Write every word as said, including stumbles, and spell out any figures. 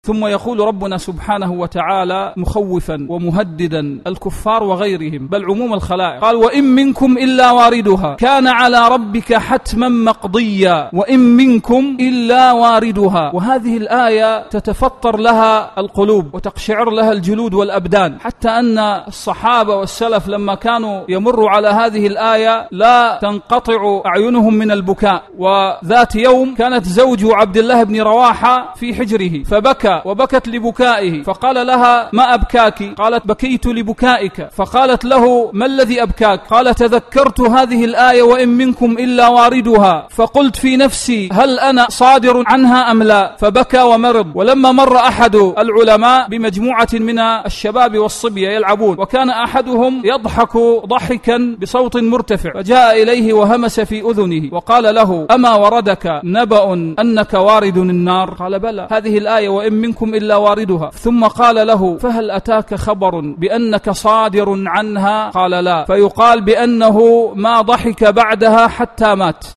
ثم يقول ربنا سبحانه وتعالى مخوفا ومهددا الكفار وغيرهم بل عموم الخلائق، قال: وإن منكم إلا واردها كان على ربك حتما مقضيا وإن منكم إلا واردها. وهذه الآية تتفطر لها القلوب وتقشعر لها الجلود والأبدان، حتى أن الصحابة والسلف لما كانوا يمروا على هذه الآية لا تنقطع أعينهم من البكاء. وذات يوم كانت زوج عبد الله بن رواحة في حجره فبكى وبكت لبكائه، فقال لها: ما أبكاك؟ قالت: بكيت لبكائك. فقالت له: ما الذي أبكاك؟ قال: تذكرت هذه الآية وإن منكم إلا واردها، فقلت في نفسي: هل أنا صادر عنها أم لا؟ فبكى ومرض. ولما مر أحد العلماء بمجموعة من الشباب والصبية يلعبون، وكان أحدهم يضحك ضحكا بصوت مرتفع، فجاء إليه وهمس في أذنه وقال له: أما وردك نبأ أنك وارد النار؟ قال: بلى، هذه الآية وإن منكم إلا واردها. ثم قال له: فهل أتاك خبر بأنك صادر عنها؟ قال: لا. فيقال بأنه ما ضحك بعدها حتى مات.